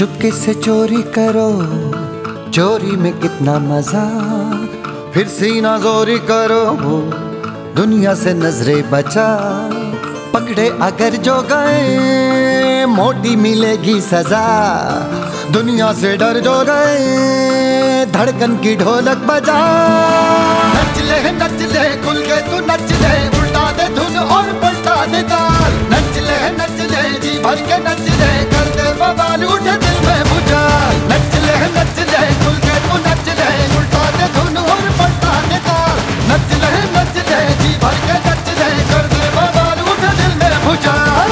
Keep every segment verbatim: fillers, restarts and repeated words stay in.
चुपके से चोरी करो, चोरी में कितना मजा, फिर सीना जोरी करो, दुनिया से नजरे बचा। पकड़े अगर जो गए, मोटी मिलेगी सजा, दुनिया से डर जो गए, धड़कन की ढोलक बजा। नच ले नच ले खुल के तू नच ले, उल्टा दे धुन और पलटा दे ताल। नच ले नच ले जी भर के नच ले, कर दे बवाल उठे दिल में भुचाल। नच ले नच ले खुल के तू नच ले, उल्टा दे धुन और पलटा दे ताल। नच ले नच ले जी भर के नच ले, कर दे बवाल उठे दिल में भुचाल।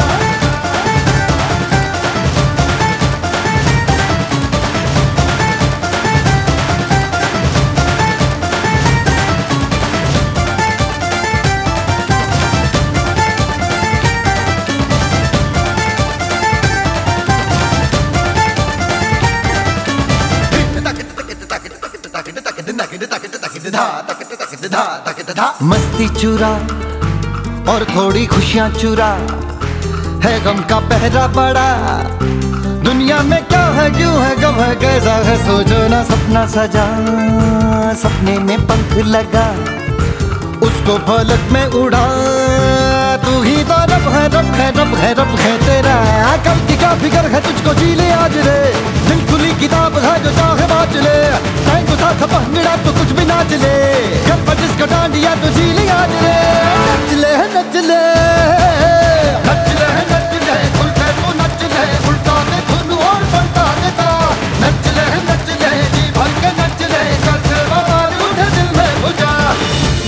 मस्ती चुरा और थोड़ी खुशियां चुरा, है गम का पहरा बड़ा। दुनिया में क्या है क्यों है गम है कैसा है, सोचो ना सपना सजा। सपने में पंख लगा, उसको पलक में उड़ा। तू ही तो रब है रब है रब है रब है तेरा। कल की क्या फिक्र है तुझको, जी ले आज रे। दिल खुली किताब है जो चाहे बाँच ले, टाइम को साथ भंगड़ा तो कुछ भी नाच ले। घर पर जिसको डांडिया तो जी ले आज रे। नच ले नच ले नच ले नच ले खुल के तू नच ले, उल्टा दे धुन और पलटा दे ताल। नच ले नच ले जी भर के नच ले, कर दे बवाल उठे दिल में भुचाल।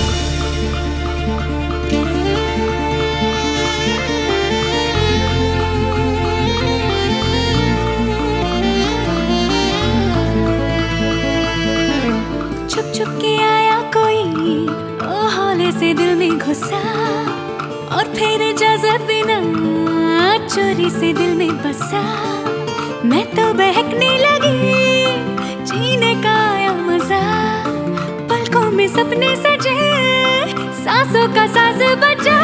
छुप छुप के आया कोई, ओ हौले से दिल में घुसा, और फिर इजाजत बिना चोरी से दिल में बसा। मैं तो बहकने लगी, जीने का आया मजा। पलकों में सपने सजे, सांसों का साज बजा।